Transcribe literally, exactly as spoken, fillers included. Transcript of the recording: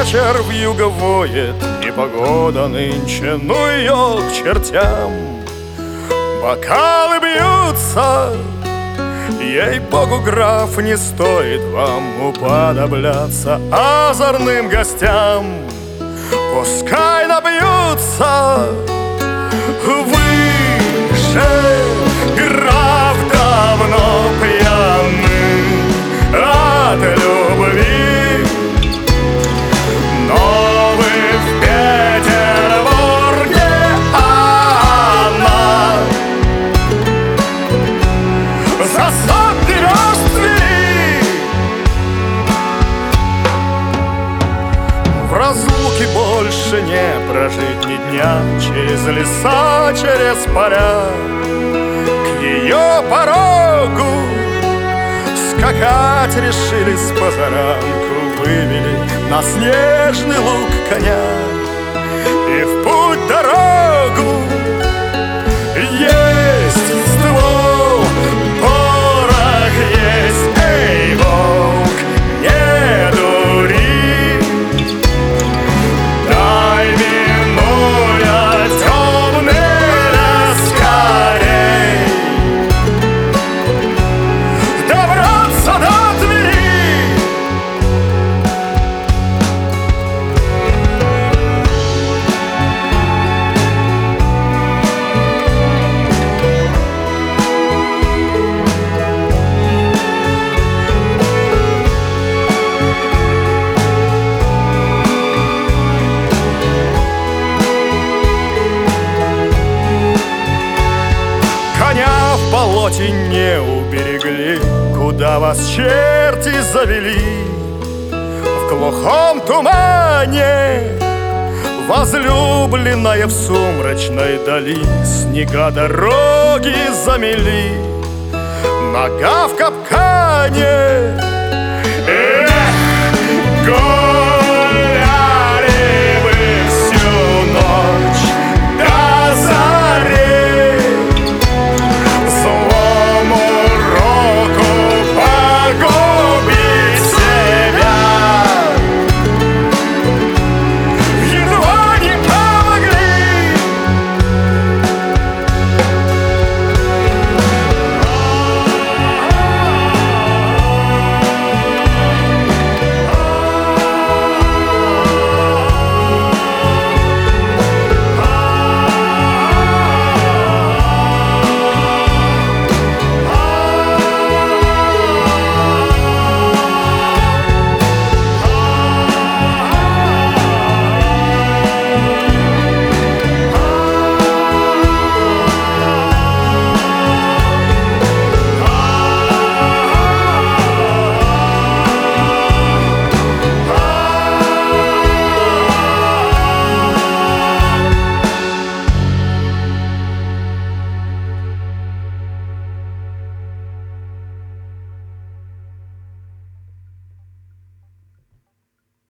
вечер вьюга воет, непогода нынче, ну ее к чертям. Бокалы бьются, ей-богу, граф, не стоит вам уподобляться озорным гостям. Пускай набьются, вы же, граф, давно пьяны от любви, но вы в Петербурге, а она за сотни верст Твери. В разлуке больше не прожить ни дня, через леса, через поля к ее порогу скакать решились позаранку, вывели на снежный луг коня и в путь дорогу. Есть ствол, порох есть, эй, волк, не дури, дай минуя темный лес скорей добраться до Твери. Коня в болоте не уберегли, куда вас черти завели. В глухом тумане возлюбленная в сумрачной дали, снега дороги замели, нога в капкане. Эх, горе!